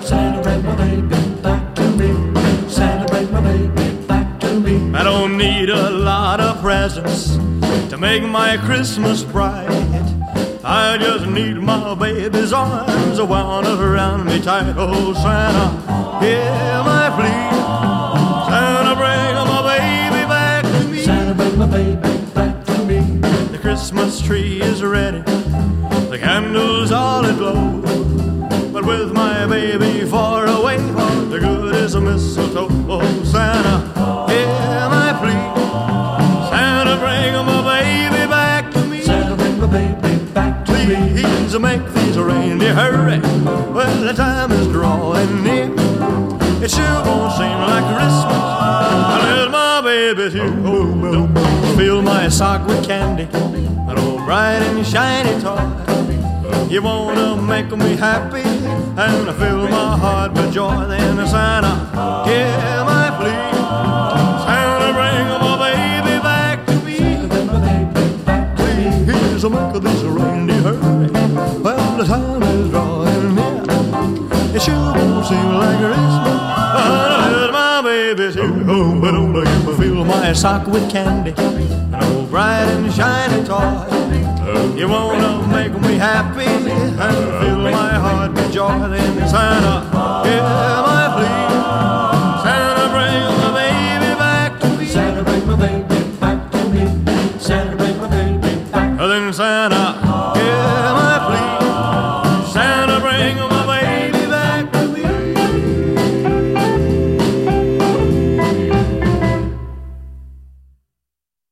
Santa, bring my baby back to me. Santa, bring my baby back to me. I don't need a lot of presents to make my Christmas bright. I just need my baby's arms wound around me tight. Oh, Santa, hear my plea. Santa, bring my baby back to me. Santa, bring my baby back to me. The Christmas tree is ready, the candles all aglow, but with my baby far away, the good is a mistletoe. Oh, Santa, hear my plea. Santa, bring my baby back to me. Santa, bring my baby back to me. Please make these reindeer hurry. Well, the time is drawing near. It sure won't seem like Christmas unless my baby's here. Oh, don't fill my sock with candy, an old bright and shiny toy. You wanna make me happy and fill my heart with joy. Then Santa, hear my plea. Santa, bring my baby back to me. Santa, bring my baby back to me. Please make these reindeer hurry. Well, the time is drawing near. It sure won't seem like Christmas unless my baby's here. Oh, but don't you fill my sock with candy, an old bright and shiny toy. You wanna make me happy and fill my heart with joy. Then Santa, hear my plea. Santa, bring my baby back to me. Santa, bring my baby back to me. Santa, bring my baby back. Then Santa,